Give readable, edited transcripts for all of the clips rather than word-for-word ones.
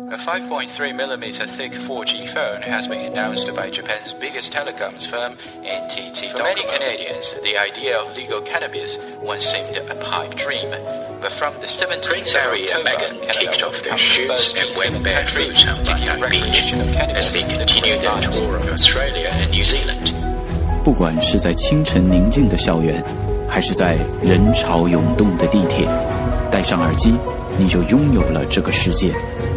A 5.3mm thick 4G phone has been announced by Japan's biggest telecoms firm, NTT. For many Canadians, the idea of legal cannabis once seemed a pipe dream. But from the 17th Prince Harry and Meghan kicked off their shoes and went barefoot on Bunyan Beach as they continue their tour of Australia and New Zealand. 不管是在清晨宁静的校园，还是在人潮涌动的地铁，戴上耳机，你就拥有了这个世界。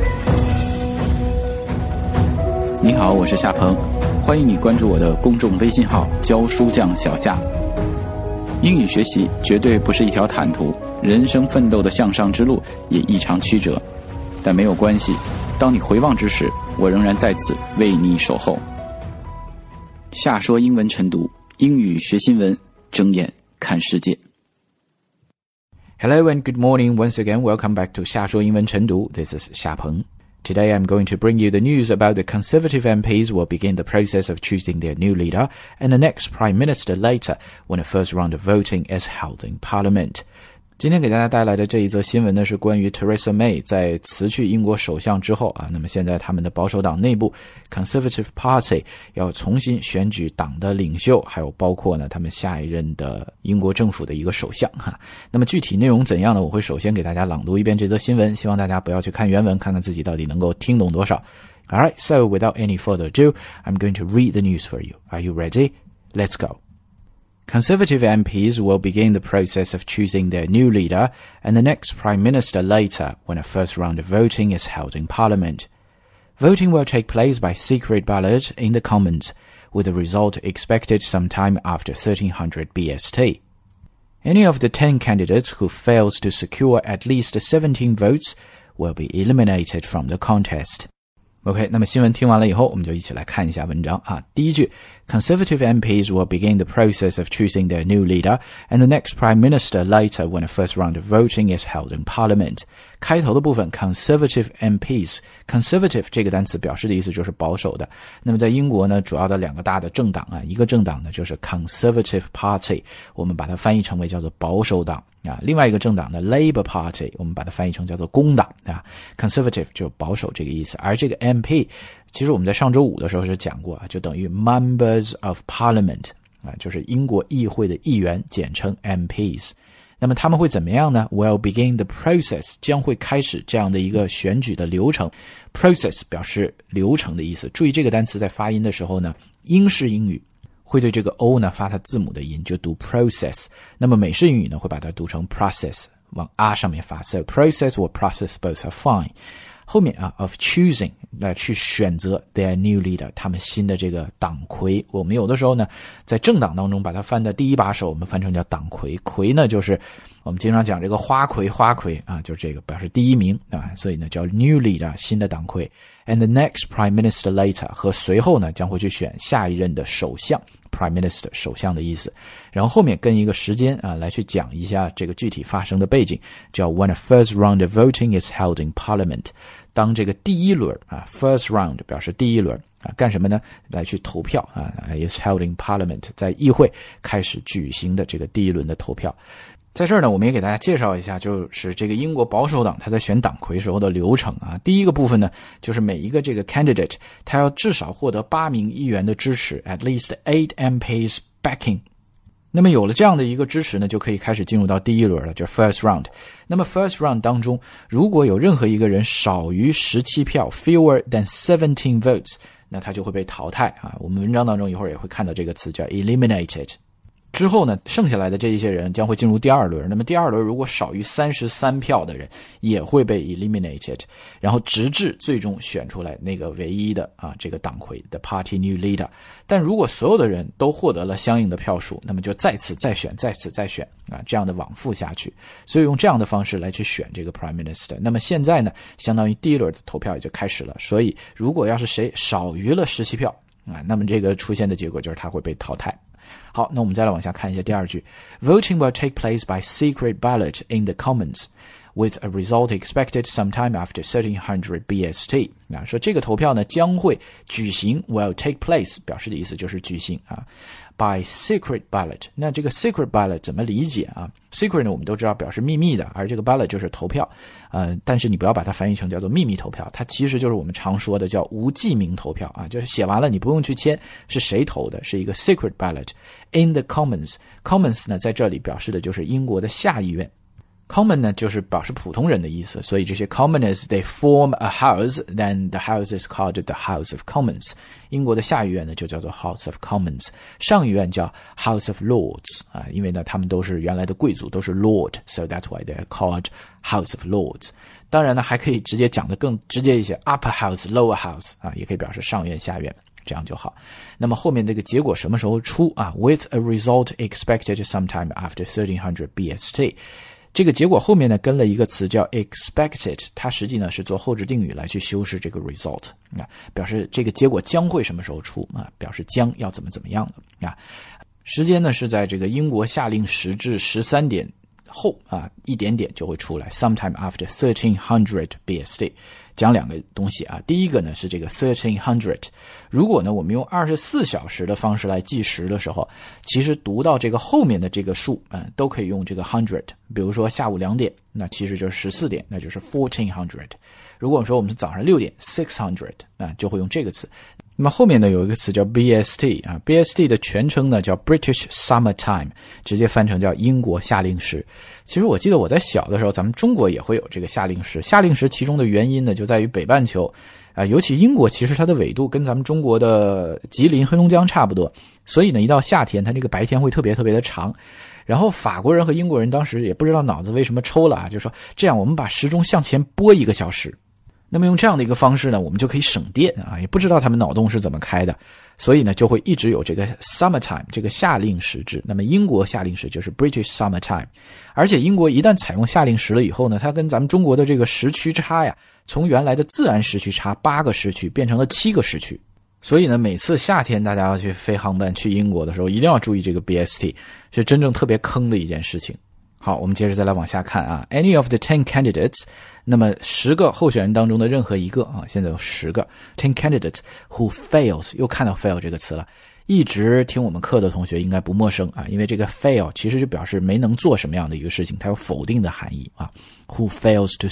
你好，我是夏鹏，欢迎你关注我的公众微信号教书匠小夏。英语学习绝对不是一条坦途，人生奋斗的向上之路也异常曲折，但没有关系，当你回望之时，我仍然在此为你守候。夏说英文晨读，英语学新闻，睁眼看世界。 Hello and good morning once again. Welcome back to 夏说英文晨读. This is 夏鹏. Today I'm going to bring you the news about the Conservative MPs will begin the process of choosing their new leader and the next Prime Minister later when a first round of voting is held in Parliament. 今天给大家带来的这一则新闻呢，是关于 Theresa May 在辞去英国首相之后那么现在他们的保守党内部 Conservative Party 要重新选举党的领袖，还有包括呢他们下一任的英国政府的一个首相那么具体内容怎样呢？我会首先给大家朗读一遍这则新闻，希望大家不要去看原文，看看自己到底能够听懂多少。Alright, so without any further ado, I'm going to read the news for you. Are you ready? Let's go.Conservative MPs will begin the process of choosing their new leader and the next Prime Minister later when a first round of voting is held in Parliament. Voting will take place by secret ballot in the Commons, with the result expected sometime after 1300 BST. Any of the 10 candidates who fails to secure at least 17 votes will be eliminated from the contest.OK, 那么新闻听完了以后，我们就一起来看一下文章第一句 Conservative MPs will begin the process of choosing their new leader and the next Prime Minister later when a first round of voting is held in Parliament. 开头的部分 Conservative MPs Conservative 这个单词表示的意思就是保守的。那么在英国呢，主要的两个大的政党一个政党呢就是 Conservative Party， 我们把它翻译成为叫做保守党另外一个政党呢 Labour Party， 我们把它翻译成叫做工党Conservative 就保守这个意思。而这个 MP 其实我们在上周五的时候是讲过就等于 Members of Parliament 就是英国议会的议员，简称 MPs。那么他们会怎么样呢？ Will begin the process 将会开始这样的一个选举的流程。 Process 表示流程的意思，注意这个单词在发音的时候呢，英式英语会对这个 O 呢发它字母的音，就读 process。 那么美式英语呢会把它读成 process， 往 R 上面发， So process or process both are fine。 后面of choosing 去选择 their new leader 他们新的这个党魁。我们有的时候呢在政党当中把它翻的第一把手，我们翻成叫党魁。魁呢就是我们经常讲这个花魁就是这个表示第一名所以呢叫 new leader 新的党魁。 And the next Prime Minister later 和随后呢将会去选下一任的首相， Prime Minister 首相的意思。然后后面跟一个时间来去讲一下这个具体发生的背景，叫 When a first round of voting is held in Parliament。 当这个第一轮first round 表示第一轮干什么呢？来去投票is held in Parliament， 在议会开始举行的这个第一轮的投票。在这儿呢，我们也给大家介绍一下，就是这个英国保守党他在选党魁时候的流程第一个部分呢，就是每一个这个 candidate 他要至少获得8名议员的支持 at least 8 MPs backing。 那么有了这样的一个支持呢，就可以开始进入到第一轮了，就是 first round。 那么 first round 当中，如果有任何一个人少于17票 fewer than 17 votes， 那他就会被淘汰我们文章当中一会儿也会看到这个词叫 eliminated。之后呢，剩下来的这一些人将会进入第二轮。那么第二轮如果少于33票的人也会被 eliminated， 然后直至最终选出来那个唯一的这个党魁的 party new leader。 但如果所有的人都获得了相应的票数，那么就再次再选这样的往复下去。所以用这样的方式来去选这个 prime minister。 那么现在呢，相当于第一轮的投票也就开始了。所以如果要是谁少于了17票那么这个出现的结果就是他会被淘汰。好，那我们再来往下看一下第二句 Voting will take place by secret ballot in the Commons with a result expected sometime after 1300 BST 说这个投票呢将会举行 will take place 表示的意思就是举行by secret ballot 那这个 secret ballot 怎么理解secret 呢我们都知道表示秘密的而这个 ballot 就是投票但是你不要把它翻译成叫做秘密投票它其实就是我们常说的叫无记名投票就是写完了你不用去签是谁投的是一个 secret ballot in the Commons 呢在这里表示的就是英国的下议院Common 呢就是表示普通人的意思所以这些 commoners they form a house then the house is called the House of Commons 英国的下议院呢就叫做 House of Commons 上议院叫 House of Lords因为呢他们都是原来的贵族都是 Lord so that's why they're called House of Lords 当然呢还可以直接讲得更直接一些 Upper House Lower House 也可以表示上院下院这样就好那么后面这个结果什么时候出with a result expected sometime after 1300 BST这个结果后面呢跟了一个词叫 expected 它实际呢是做后置定语来去修饰这个 result 表示这个结果将会什么时候出表示将要怎么样的时间呢是在这个英国下令时至13点后一点点就会出来 sometime after 1300 BST 讲两个东西第一个呢是这个1300如果呢我们用24小时的方式来计时的时候其实读到这个后面的这个数都可以用这个100比如说下午2点那其实就是14点那就是 1400如果说我们是早上6点600就会用这个词那么后面呢有一个词叫 BST BST 的全称呢叫 British Summer Time 直接翻成叫英国夏令时其实我记得我在小的时候咱们中国也会有这个夏令时夏令时其中的原因呢就在于北半球尤其英国其实它的纬度跟咱们中国的吉林黑龙江差不多所以呢一到夏天它这个白天会特别的长然后法国人和英国人当时也不知道脑子为什么抽了就说这样我们把时钟向前拨1个小时那么用这样的一个方式呢我们就可以省电也不知道他们脑洞是怎么开的所以呢就会一直有这个 summertime 这个夏令时制那么英国夏令时就是 British Summertime 而且英国一旦采用夏令时了以后呢它跟咱们中国的这个时区差从原来的自然时区差8个时区变成了7个时区所以呢每次夏天大家要去飞航班去英国的时候一定要注意这个 BST 是真正特别坑的一件事情好我们接着再来往下看any of the 10 candidates 那么10个候选人当中的任何一个现在有10个 10 candidates who fails 又看到 fail 这个词了一直听我们课的同学应该不陌生因为这个 fail 其实就表示没能做什么样的一个事情它有否定的含义who fails to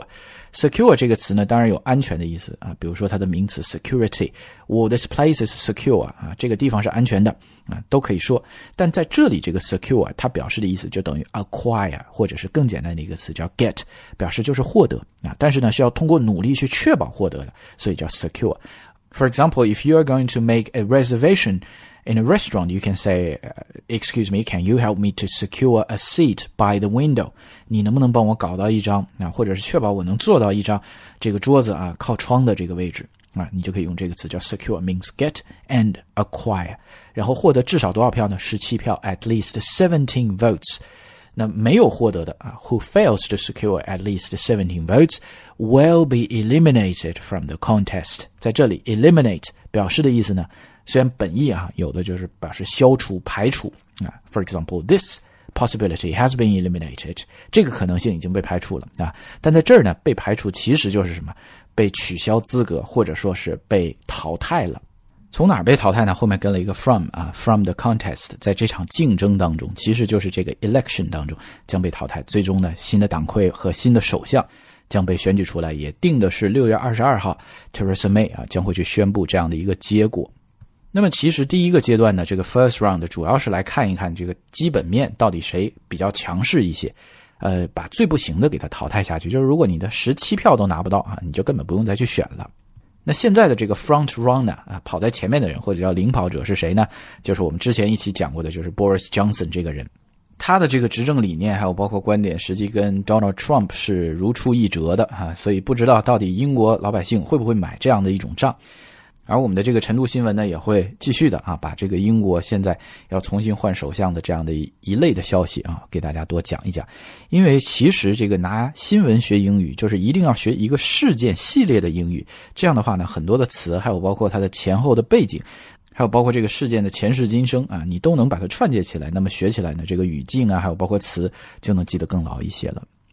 secure 这个词呢当然有安全的意思比如说它的名词 security this place is secure 这个地方是安全的都可以说但在这里这个 secure 它表示的意思就等于 acquire 或者是更简单的一个词叫 get 表示就是获得但是呢是要通过努力去确保获得的所以叫 secure For example, if you are going to make a reservation in a restaurant, you can say, excuse me, can you help me to secure a seat by the window? 你能不能帮我搞到一张或者是确保我能坐到一张这个桌子靠窗的这个位置你就可以用这个词叫 secure means get and acquire 然后获得至少多少票呢17票 at least 17 votes 那没有获得的who fails to secure at least 17 votes will be eliminated from the contest 在这里 eliminate 表示的意思呢虽然本意有的就是表示消除排除for example this possibility has been eliminated 这个可能性已经被排除了但在这儿呢被排除其实就是什么被取消资格或者说是被淘汰了从哪儿被淘汰呢后面跟了一个 from the contest 在这场竞争当中其实就是这个 election 当中将被淘汰最终呢新的党魁和新的首相将被选举出来也定的是6月22号 Theresa May 将会去宣布这样的一个结果那么其实第一个阶段呢这个 first round 主要是来看一看这个基本面到底谁比较强势一些把最不行的给它淘汰下去就是如果你的17票都拿不到你就根本不用再去选了那现在的这个 front runner 跑在前面的人或者叫领跑者是谁呢就是我们之前一起讲过的就是 Boris Johnson 这个人他的这个执政理念还有包括观点实际跟 Donald Trump 是如出一辙的所以不知道到底英国老百姓会不会买这样的一种账而我们的这个晨读新闻呢也会继续的把这个英国现在要重新换首相的这样的一类的消息给大家多讲一讲因为其实这个拿新闻学英语就是一定要学一个事件系列的英语这样的话呢很多的词还有包括它的前后的背景还有包括这个事件的前世今生你都能把它串接起来那么学起来呢这个语境还有包括词就能记得更牢一些了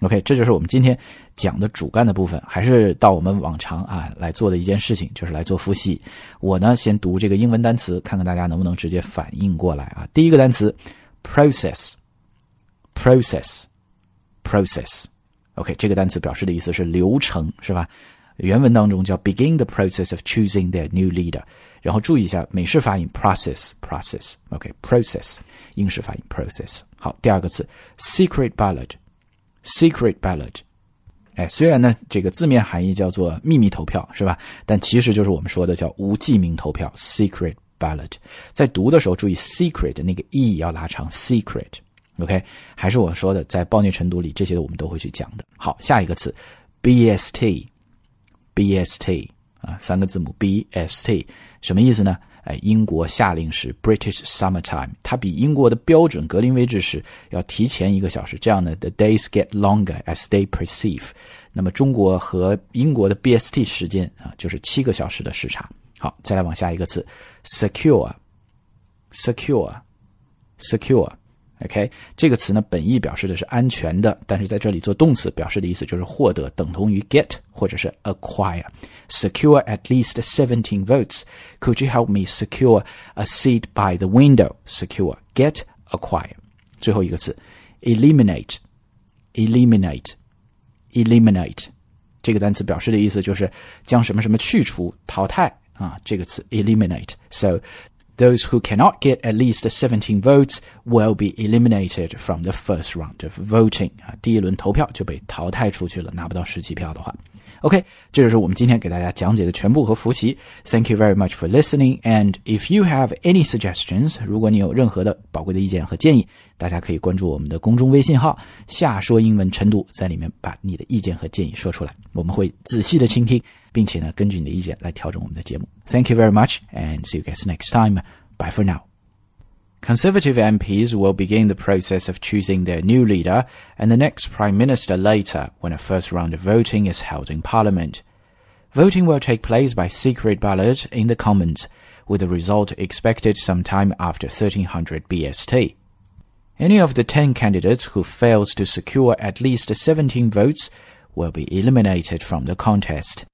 OK， 这就是我们今天讲的主干的部分，还是到我们往常来做的一件事情，就是来做复习。我呢先读这个英文单词，看看大家能不能直接反应过来啊。第一个单词 process OK， 这个单词表示的意思是流程，是吧？原文当中叫 begin the process of choosing their new leader， 然后注意一下美式发音 process OK， process 英式发音 process。 好，第二个词 secret ballot， 虽然呢这个字面含义叫做秘密投票，是吧？但其实就是我们说的叫无记名投票 secret ballot。 在读的时候注意 secret 的那个 e 要拉长 secret OK， 还是我说的在暴虐晨读里这些我们都会去讲的。好，下一个词 BST 三个字母 BST 什么意思呢？英国夏令时 British Summertime， 它比英国的标准格林威治时要提前1个小时，这样呢 the days get longer as they perceive。 那么中国和英国的 BST 时间就是7个小时的时差。好，再来往下一个词 secure OK， 这个词呢本意表示的是安全的，但是在这里做动词表示的意思就是获得，等同于 get 或者是 acquire。 Secure at least 17 votes. Could you help me secure a seat by the window? Secure, get, acquire。 最后一个词 eliminate 这个单词表示的意思就是将什么什么去除淘汰这个词 eliminate。 So those who cannot get at least 17 votes will be eliminated from the first round of voting。 第一轮投票就被淘汰出去了，拿不到17票的话。OK， 这就是我们今天给大家讲解的全部和复习。 Thank you very much for listening, and if you have any suggestions， 如果你有任何的宝贵的意见和建议，大家可以关注我们的公众微信号下说英文晨读，在里面把你的意见和建议说出来，我们会仔细的倾听，并且呢根据你的意见来调整我们的节目。 Thank you very much, and see you guys next time. Bye for now. Conservative MPs will begin the process of choosing their new leader and the next Prime Minister later when a first round of voting is held in Parliament. Voting will take place by secret ballot in the Commons, with the result expected sometime after 1300 BST. Any of the 10 candidates who fails to secure at least 17 votes will be eliminated from the contest.